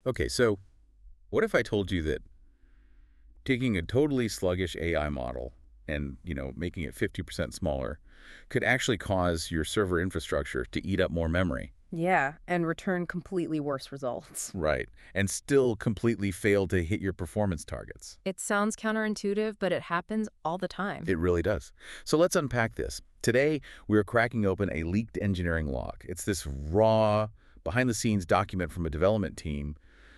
Okay, so what if I told you that taking a totally sluggish AI model and, making it 50% smaller could actually cause your server infrastructure to eat up more memory? Yeah, and return completely worse results. Right. And still completely fail to hit your performance targets. It sounds counterintuitive, but it happens all the time. It really does. So let's unpack this. Today, we're cracking open a leaked engineering log. It's this raw, behind-the-scenes document from a development team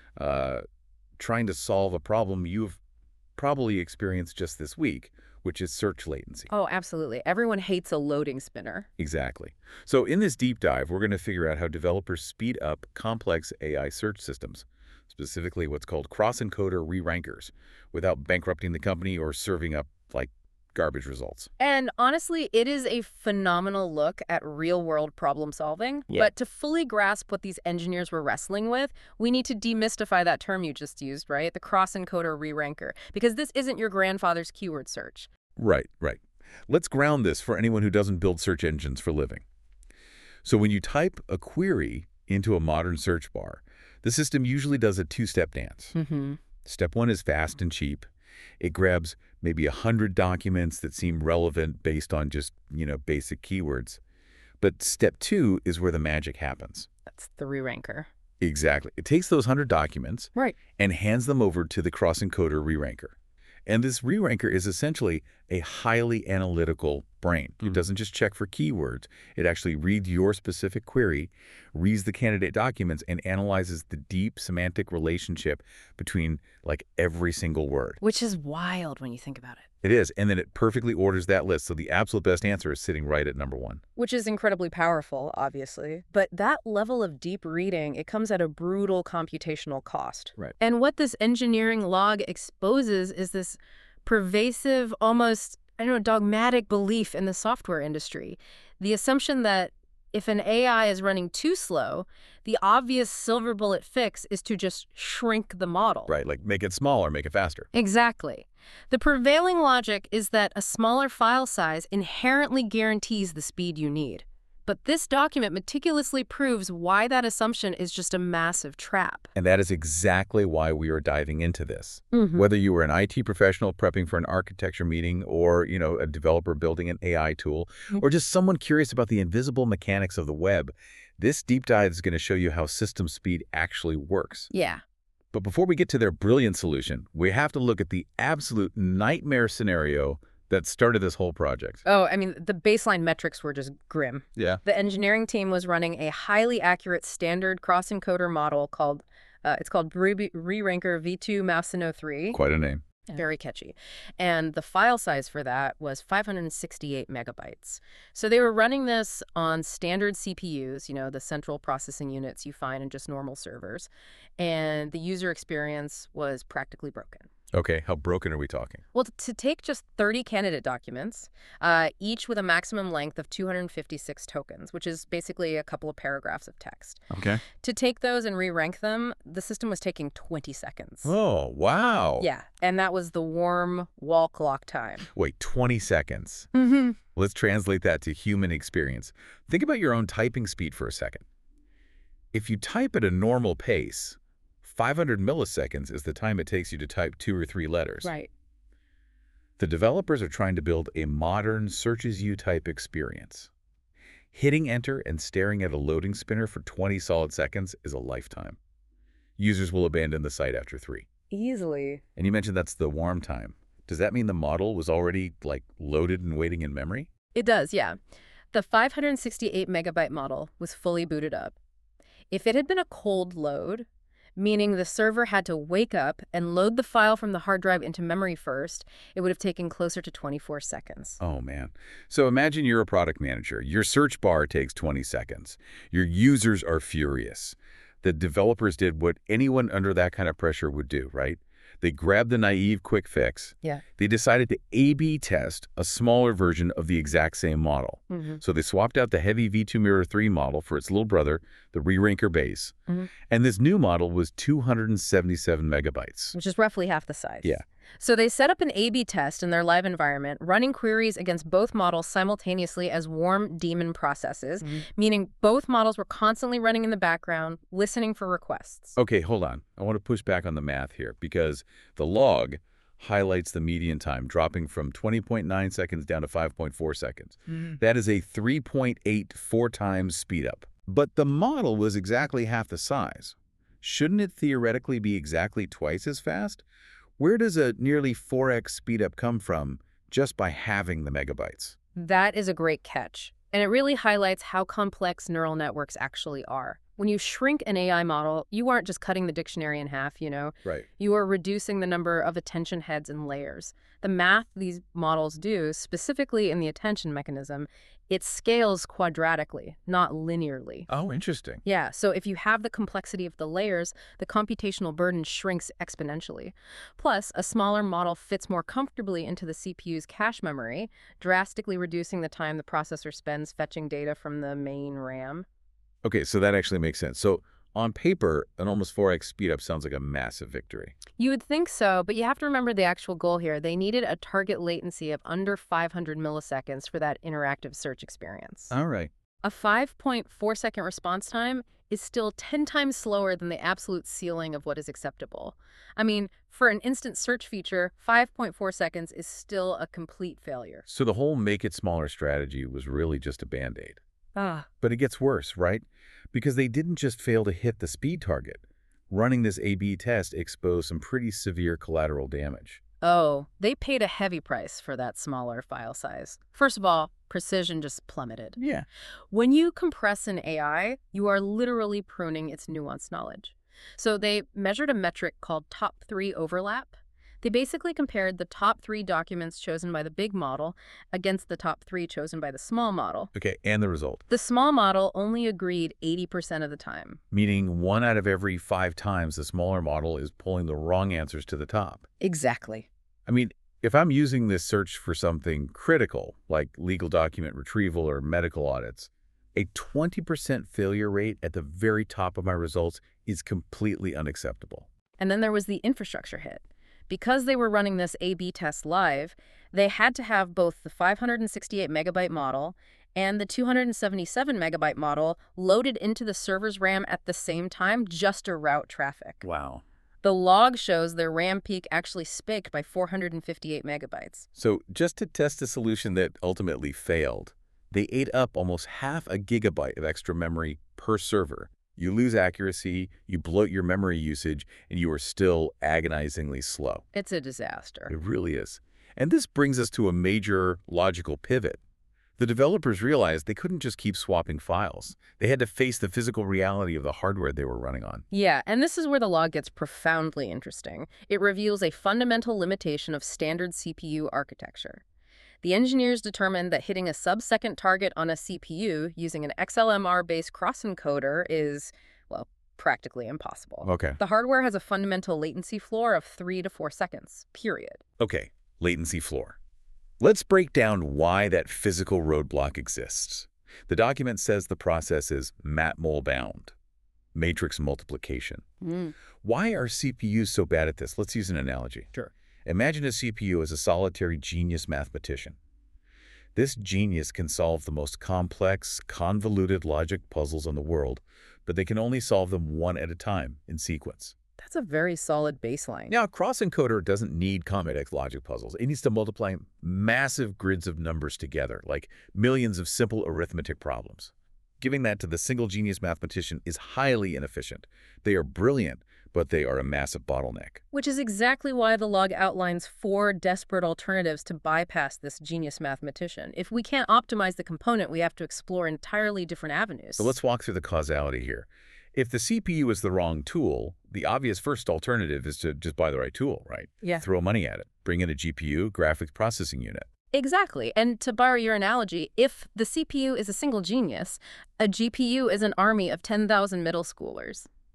uh, trying to solve a problem you've probably experienced just this week, which is search latency. Oh, absolutely. Everyone hates a loading spinner. Exactly. So in this deep dive, we're going to figure out how developers speed up complex AI search systems, specifically what's called cross-encoder re-rankers, without bankrupting the company or serving up, like, garbage results. And honestly, it is a phenomenal look at real-world problem solving. Yeah. But to fully grasp what these engineers were wrestling with, we need to demystify that term you just used, right? The cross-encoder re-ranker. Because this isn't your grandfather's keyword search. Right, right. Let's ground this for anyone who doesn't build search engines for a living. So when you type a query into a modern search bar, the system usually does a two-step dance. Mm-hmm. Step one is fast and cheap. It grabs maybe 100 documents that seem relevant based on just, basic keywords. But step two is where the magic happens. That's the re-ranker. Exactly. It takes those 100 documents Right. and hands them over to the cross-encoder re-ranker. And this re-ranker is essentially a highly analytical brain. It doesn't just check for keywords. It actually reads your specific query, reads the candidate documents, and analyzes the deep semantic relationship between, like, every single word. Which is wild when you think about it. It is. And then it perfectly orders that list. So the absolute best answer is sitting right at number one. Which is incredibly powerful, obviously. But that level of deep reading, it comes at a brutal computational cost. Right. And what this engineering log exposes is this pervasive, almost, dogmatic belief in the software industry. The assumption that if an AI is running too slow, the obvious silver bullet fix is to just shrink the model. Right. Like make it smaller, make it faster. Exactly. The prevailing logic is that a smaller file size inherently guarantees the speed you need. But this document meticulously proves why that assumption is just a massive trap. And that is exactly why we are diving into this. Mm-hmm. Whether you were an IT professional prepping for an architecture meeting or, a developer building an AI tool, or just someone curious about the invisible mechanics of the web, this deep dive is going to show you how system speed actually works. Yeah. But before we get to their brilliant solution, we have to look at the absolute nightmare scenario that started this whole project. Oh, the baseline metrics were just grim. Yeah. The engineering team was running a highly accurate standard cross-encoder model called re-ranker V2 Mousino 3. Quite a name. Very catchy. And the file size for that was 568 megabytes. So they were running this on standard CPUs, the central processing units you find in just normal servers. And the user experience was practically broken. Okay, how broken are we talking? Well, to take just 30 candidate documents, each with a maximum length of 256 tokens, which is basically a couple of paragraphs of text. Okay. To take those and re-rank them, the system was taking 20 seconds. Oh, wow. Yeah, and that was the warm wall clock time. Wait, 20 seconds. Mm-hmm. Let's translate that to human experience. Think about your own typing speed for a second. If you type at a normal pace, 500 milliseconds is the time it takes you to type 2 or 3 letters. Right. The developers are trying to build a modern search-as-you-type experience. Hitting enter and staring at a loading spinner for 20 solid seconds is a lifetime. Users will abandon the site after 3. Easily. And you mentioned that's the warm time. Does that mean the model was already, loaded and waiting in memory? It does, yeah. The 568 megabyte model was fully booted up. If it had been a cold load, meaning the server had to wake up and load the file from the hard drive into memory first, it would have taken closer to 24 seconds. Oh, man. So imagine you're a product manager. Your search bar takes 20 seconds. Your users are furious. The developers did what anyone under that kind of pressure would do, right? They grabbed the naive quick fix. Yeah. They decided to A/B test a smaller version of the exact same model. Mm-hmm. So they swapped out the heavy V2 Mirror 3 model for its little brother, the re-ranker base. Mm-hmm. And this new model was 277 megabytes. Which is roughly half the size. Yeah. So they set up an A/B test in their live environment, running queries against both models simultaneously as warm daemon processes, meaning both models were constantly running in the background, listening for requests. Okay, hold on. I want to push back on the math here because the log highlights the median time dropping from 20.9 seconds down to 5.4 seconds. That is a 3.84 times speed up. But the model was exactly half the size. Shouldn't it theoretically be exactly twice as fast? Where does a nearly 4x speed up come from just by having the megabytes? That is a great catch. And it really highlights how complex neural networks actually are. When you shrink an AI model, you aren't just cutting the dictionary in half, Right. You are reducing the number of attention heads and layers. The math these models do, specifically in the attention mechanism, it scales quadratically, not linearly. Oh, interesting. Yeah, so if you have the complexity of the layers, the computational burden shrinks exponentially. Plus, a smaller model fits more comfortably into the CPU's cache memory, drastically reducing the time the processor spends fetching data from the main RAM. Okay, so that actually makes sense. So on paper, an almost 4x speed up sounds like a massive victory. You would think so, but you have to remember the actual goal here. They needed a target latency of under 500 milliseconds for that interactive search experience. All right. A 5.4-second response time is still 10 times slower than the absolute ceiling of what is acceptable. I mean, for an instant search feature, 5.4 seconds is still a complete failure. So the whole make it smaller strategy was really just a band-aid. Ah. But it gets worse, right? Because they didn't just fail to hit the speed target. Running this A/B test exposed some pretty severe collateral damage. Oh, they paid a heavy price for that smaller file size. First of all, precision just plummeted. Yeah. When you compress an AI, you are literally pruning its nuanced knowledge. So they measured a metric called top 3 overlap. They basically compared the top 3 documents chosen by the big model against the top 3 chosen by the small model. Okay, and the result? The small model only agreed 80% of the time. Meaning 1 out of every 5 times the smaller model is pulling the wrong answers to the top. Exactly. I mean, if I'm using this search for something critical, like legal document retrieval or medical audits, a 20% failure rate at the very top of my results is completely unacceptable. And then there was the infrastructure hit. Because they were running this A/B test live, they had to have both the 568 megabyte model and the 277 megabyte model loaded into the server's RAM at the same time just to route traffic. Wow. The log shows their RAM peak actually spiked by 458 megabytes. So just to test a solution that ultimately failed, they ate up almost half a gigabyte of extra memory per server. You lose accuracy, you bloat your memory usage, and you are still agonizingly slow. It's a disaster. It really is. And this brings us to a major logical pivot. The developers realized they couldn't just keep swapping files. They had to face the physical reality of the hardware they were running on. Yeah, and this is where the log gets profoundly interesting. It reveals a fundamental limitation of standard CPU architecture. The engineers determined that hitting a sub-second target on a CPU using an XLMR-based cross-encoder is, well, practically impossible. Okay. The hardware has a fundamental latency floor of 3 to 4 seconds, period. Okay, latency floor. Let's break down why that physical roadblock exists. The document says the process is matmul bound, matrix multiplication. Why are CPUs so bad at this? Let's use an analogy. Sure. Imagine a CPU as a solitary genius mathematician. This genius can solve the most complex, convoluted logic puzzles in the world, but they can only solve them one at a time in sequence. That's a very solid baseline. Now, a cross-encoder doesn't need complex logic puzzles. It needs to multiply massive grids of numbers together, like millions of simple arithmetic problems. Giving that to the single genius mathematician is highly inefficient. They are brilliant, but they are a massive bottleneck. Which is exactly why the log outlines 4 desperate alternatives to bypass this genius mathematician. If we can't optimize the component, we have to explore entirely different avenues. So let's walk through the causality here. If the CPU is the wrong tool, the obvious first alternative is to just buy the right tool, right? Yeah. Throw money at it. Bring in a GPU, graphics processing unit. Exactly. And to borrow your analogy, if the CPU is a single genius, a GPU is an army of 10,000 middle schoolers.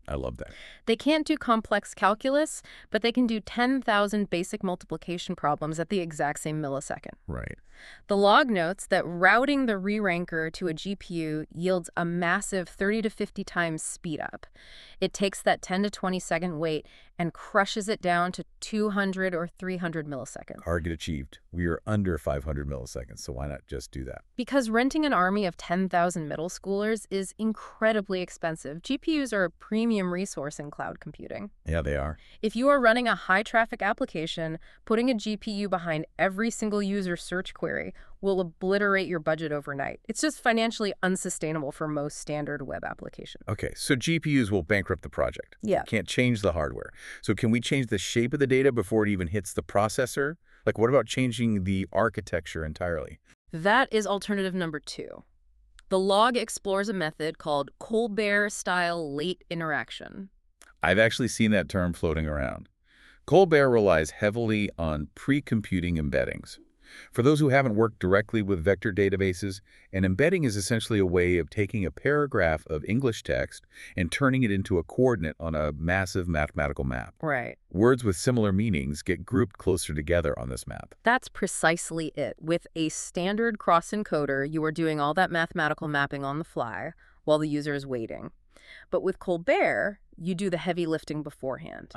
I love that. They can't do complex calculus, but they can do 10,000 basic multiplication problems at the exact same millisecond. Right. The log notes that routing the re-ranker to a GPU yields a massive 30 to 50 times speed up. It takes that 10 to 20 second wait and crushes it down to 200 or 300 milliseconds. Target achieved. We are under 500 milliseconds, so why not just do that? Because renting an army of 10,000 middle schoolers is incredibly expensive. GPUs are a premium resource in cloud computing. Yeah, they are. If you are running a high-traffic application, putting a GPU behind every single user search query will obliterate your budget overnight. It's just financially unsustainable for most standard web applications. Okay, so GPUs will bankrupt the project. Yeah. Can't change the hardware. So can we change the shape of the data before it even hits the processor? Like, what about changing the architecture entirely? That is alternative number 2. The log explores a method called Colbert-style late interaction. I've actually seen that term floating around. Colbert relies heavily on pre-computing embeddings. For those who haven't worked directly with vector databases, an embedding is essentially a way of taking a paragraph of English text and turning it into a coordinate on a massive mathematical map. Right. Words with similar meanings get grouped closer together on this map. That's precisely it. With a standard cross-encoder, you are doing all that mathematical mapping on the fly while the user is waiting. But with Colbert, you do the heavy lifting beforehand.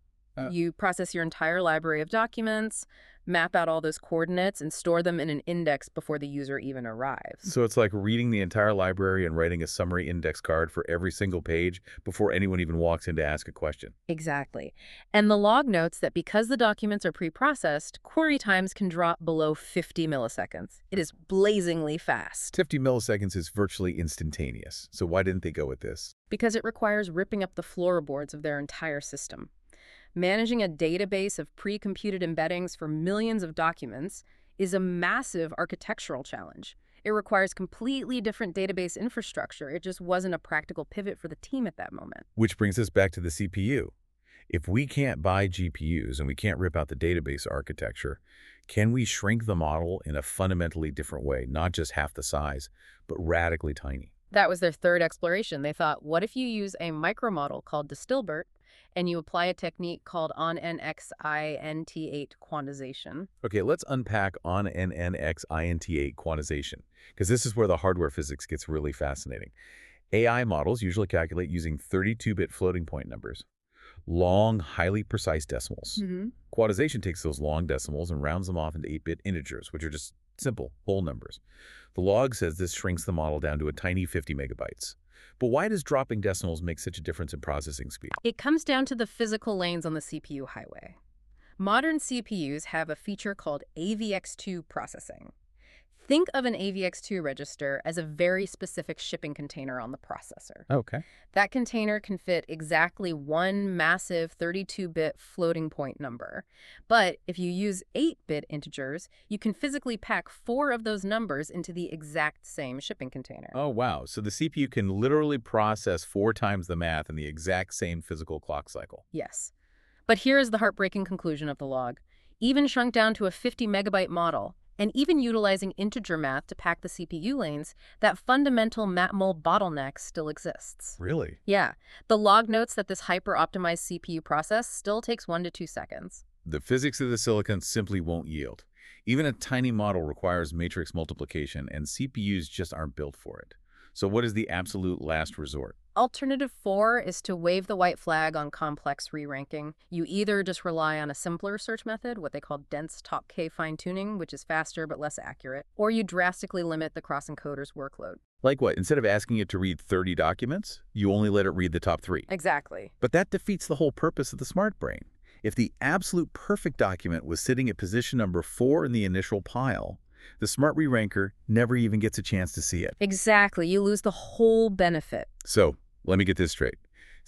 You process your entire library of documents, map out all those coordinates, and store them in an index before the user even arrives. So it's like reading the entire library and writing a summary index card for every single page before anyone even walks in to ask a question. Exactly. And the log notes that because the documents are pre-processed, query times can drop below 50 milliseconds. It is blazingly fast. 50 milliseconds is virtually instantaneous. So why didn't they go with this? Because it requires ripping up the floorboards of their entire system. Managing a database of pre-computed embeddings for millions of documents is a massive architectural challenge. It requires completely different database infrastructure. It just wasn't a practical pivot for the team at that moment. Which brings us back to the CPU. If we can't buy GPUs and we can't rip out the database architecture, can we shrink the model in a fundamentally different way, not just half the size, but radically tiny? That was their third exploration. They thought, what if you use a micromodel called Distilbert and you apply a technique called ONNX-INT8 quantization? Okay, let's unpack ONNX-INT8 quantization, because this is where the hardware physics gets really fascinating. AI models usually calculate using 32-bit floating point numbers, long, highly precise decimals. Quantization takes those long decimals and rounds them off into 8-bit integers, which are just simple, whole numbers. The log says this shrinks the model down to a tiny 50 megabytes. But why does dropping decimals make such a difference in processing speed? It comes down to the physical lanes on the CPU highway. Modern CPUs have a feature called AVX2 processing. Think of an AVX2 register as a very specific shipping container on the processor. Okay. That container can fit exactly one massive 32-bit floating point number. But if you use 8-bit integers, you can physically pack 4 of those numbers into the exact same shipping container. Oh, wow. So the CPU can literally process 4 times the math in the exact same physical clock cycle. Yes. But here is the heartbreaking conclusion of the log. Even shrunk down to a 50-megabyte model, and even utilizing integer math to pack the CPU lanes, that fundamental matmul bottleneck still exists. Really? Yeah. The log notes that this hyper-optimized CPU process still takes 1 to 2 seconds. The physics of the silicon simply won't yield. Even a tiny model requires matrix multiplication, and CPUs just aren't built for it. So what is the absolute last resort? Alternative 4 is to wave the white flag on complex re-ranking. You either just rely on a simpler search method, what they call dense top K fine-tuning, which is faster but less accurate, or you drastically limit the cross-encoder's workload. Like what? Instead of asking it to read 30 documents, you only let it read the top 3. Exactly. But that defeats the whole purpose of the smart brain. If the absolute perfect document was sitting at position number 4 in the initial pile, the smart re-ranker never even gets a chance to see it. Exactly. You lose the whole benefit. So, let me get this straight.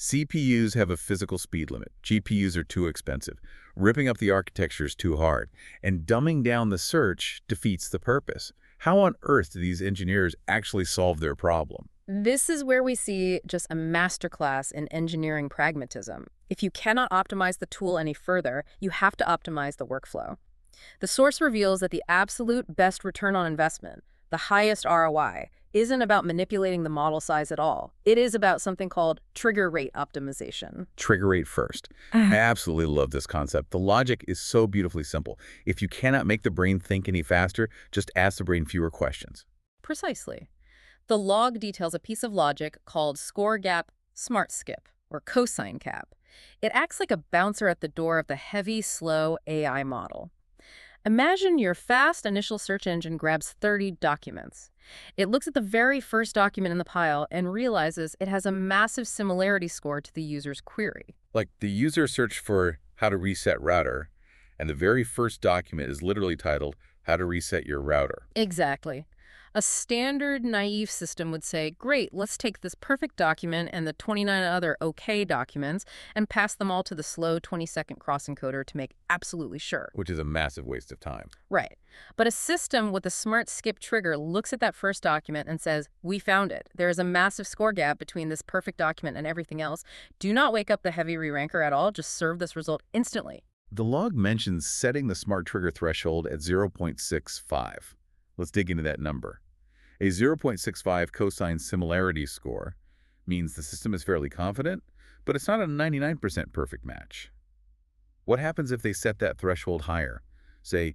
CPUs have a physical speed limit. GPUs are too expensive. Ripping up the architecture is too hard. And dumbing down the search defeats the purpose. How on earth do these engineers actually solve their problem? This is where we see just a masterclass in engineering pragmatism. If you cannot optimize the tool any further, you have to optimize the workflow. The source reveals that the absolute best return on investment the highest ROI, isn't about manipulating the model size at all. It is about something called trigger rate optimization. Trigger rate first. I absolutely love this concept. The logic is so beautifully simple. If you cannot make the brain think any faster, just ask the brain fewer questions. Precisely. The log details a piece of logic called score gap smart skip, or cosine cap. It acts like a bouncer at the door of the heavy, slow AI model. Imagine your fast initial search engine grabs 30 documents. It looks at the very first document in the pile and realizes it has a massive similarity score to the user's query. Like the user searched for how to reset router, and the very first document is literally titled how to reset your router. Exactly. A standard naive system would say, great, let's take this perfect document and the 29 other OK documents and pass them all to the slow 20-second cross-encoder to make absolutely sure. Which is a massive waste of time. Right. But a system with a smart skip trigger looks at that first document and says, we found it. There is a massive score gap between this perfect document and everything else. Do not wake up the heavy re-ranker at all. Just serve this result instantly. The log mentions setting the smart trigger threshold at 0.65. Let's dig into that number. A 0.65 cosine similarity score means the system is fairly confident, but it's not a 99% perfect match. What happens if they set that threshold higher, say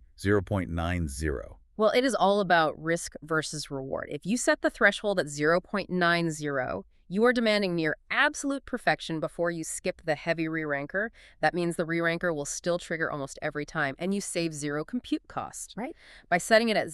0.90? Well, it is all about risk versus reward. If you set the threshold at 0.90, you are demanding near absolute perfection before you skip the heavy re-ranker. That means the re-ranker will still trigger almost every time, and you save zero compute cost. Right. By setting it at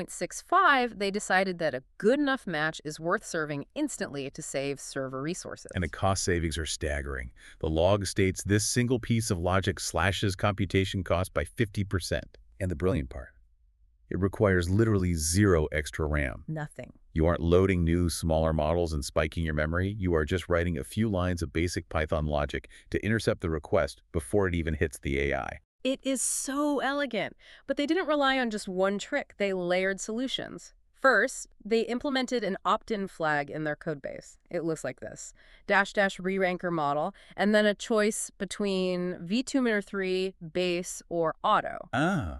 0.65, they decided that a good enough match is worth serving instantly to save server resources. And the cost savings are staggering. The log states this single piece of logic slashes computation cost by 50%. And the brilliant part, it requires literally zero extra RAM. Nothing. You aren't loading new, smaller models and spiking your memory. You are just writing a few lines of basic Python logic to intercept the request before it even hits the AI. It is so elegant. But they didn't rely on just one trick. They layered solutions. First, they implemented an opt-in flag in their codebase. It looks like this: -- re-ranker model, and then a choice between v2-3, base, or auto.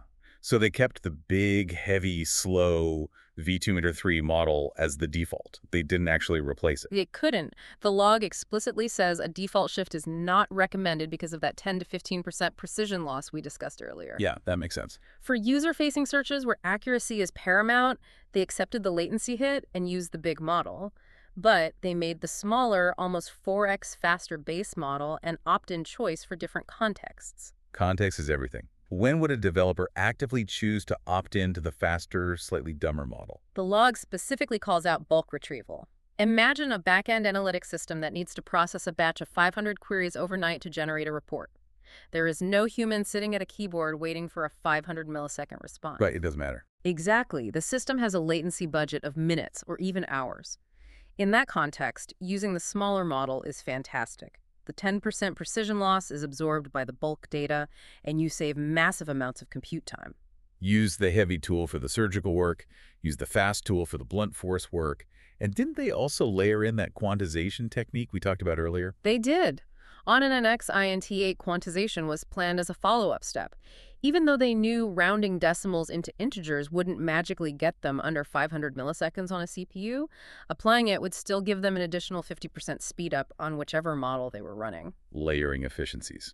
So they kept the big, heavy, slow v2-3 model as the default. They didn't actually replace it. It couldn't. The log explicitly says a default shift is not recommended because of that 10 to 15% precision loss we discussed earlier. Yeah, that makes sense. For user-facing searches where accuracy is paramount, they accepted the latency hit and used the big model. But they made the smaller, almost 4x faster base model an opt-in choice for different contexts. Context is everything. When would a developer actively choose to opt in to the faster, slightly dumber model? The log specifically calls out bulk retrieval. Imagine a back-end analytics system that needs to process a batch of 500 queries overnight to generate a report. There is no human sitting at a keyboard waiting for a 500 millisecond response. Right, it doesn't matter. Exactly. The system has a latency budget of minutes or even hours. In that context, using the smaller model is fantastic. The 10% precision loss is absorbed by the bulk data, and you save massive amounts of compute time. Use the heavy tool for the surgical work, use the fast tool for the blunt force work, and didn't they also layer in that quantization technique we talked about earlier? They did. ONNX INT8 quantization was planned as a follow-up step. Even though they knew rounding decimals into integers wouldn't magically get them under 500 milliseconds on a CPU, applying it would still give them an additional 50% speed up on whichever model they were running. Layering efficiencies.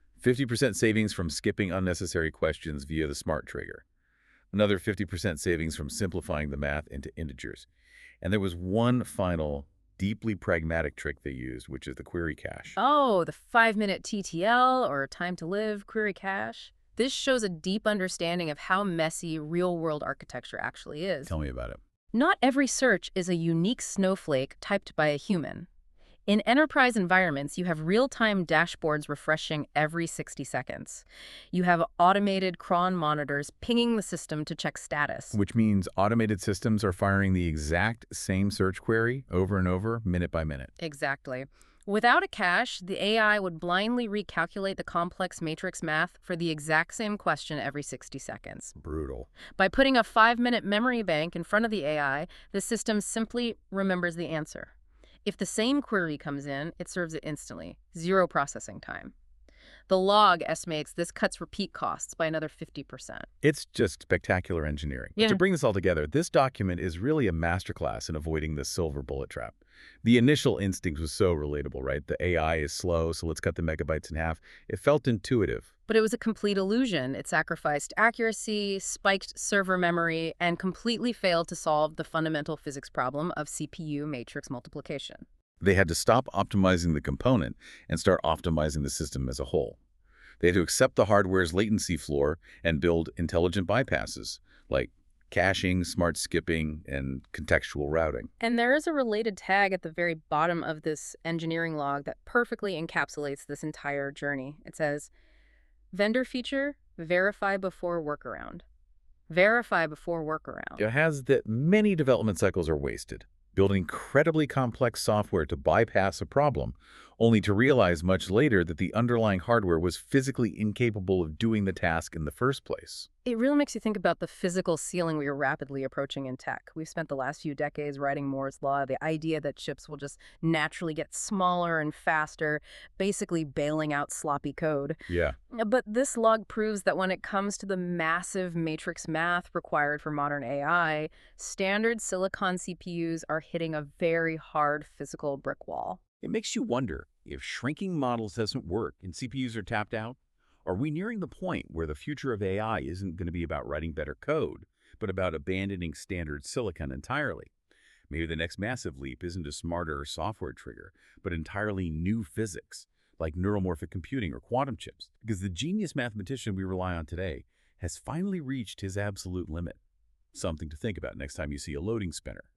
50% savings from skipping unnecessary questions via the smart trigger. Another 50% savings from simplifying the math into integers. And there was one final, deeply pragmatic trick they used, which is the query cache. Oh, the 5-minute TTL, or time to live query cache. This shows a deep understanding of how messy real-world architecture actually is. Tell me about it. Not every search is a unique snowflake typed by a human. In enterprise environments, you have real-time dashboards refreshing every 60 seconds. You have automated cron monitors pinging the system to check status. Which means automated systems are firing the exact same search query over and over, minute by minute. Exactly. Without a cache, the AI would blindly recalculate the complex matrix math for the exact same question every 60 seconds. Brutal. By putting a 5-minute memory bank in front of the AI, the system simply remembers the answer. If the same query comes in, it serves it instantly. Zero processing time. The log estimates this cuts repeat costs by another 50%. It's just spectacular engineering. Yeah. To bring this all together, this document is really a masterclass in avoiding the silver bullet trap. The initial instinct was so relatable, right? The AI is slow, so let's cut the megabytes in half. It felt intuitive. But it was a complete illusion. It sacrificed accuracy, spiked server memory, and completely failed to solve the fundamental physics problem of CPU matrix multiplication. They had to stop optimizing the component and start optimizing the system as a whole. They had to accept the hardware's latency floor and build intelligent bypasses, like caching, smart skipping, and contextual routing. And there is a related tag at the very bottom of this engineering log that perfectly encapsulates this entire journey. It says, vendor feature, verify before workaround. Verify before workaround. It has that many development cycles are wasted, building incredibly complex software to bypass a problem, only to realize much later that the underlying hardware was physically incapable of doing the task in the first place. It really makes you think about the physical ceiling we are rapidly approaching in tech. We've spent the last few decades writing Moore's Law, the idea that chips will just naturally get smaller and faster, basically bailing out sloppy code. Yeah. But this log proves that when it comes to the massive matrix math required for modern AI, standard silicon CPUs are hitting a very hard physical brick wall. It makes you wonder, if shrinking models doesn't work and CPUs are tapped out, are we nearing the point where the future of AI isn't going to be about writing better code, but about abandoning standard silicon entirely? Maybe the next massive leap isn't a smarter software trigger, but entirely new physics, like neuromorphic computing or quantum chips, because the genius mathematician we rely on today has finally reached his absolute limit. Something to think about next time you see a loading spinner.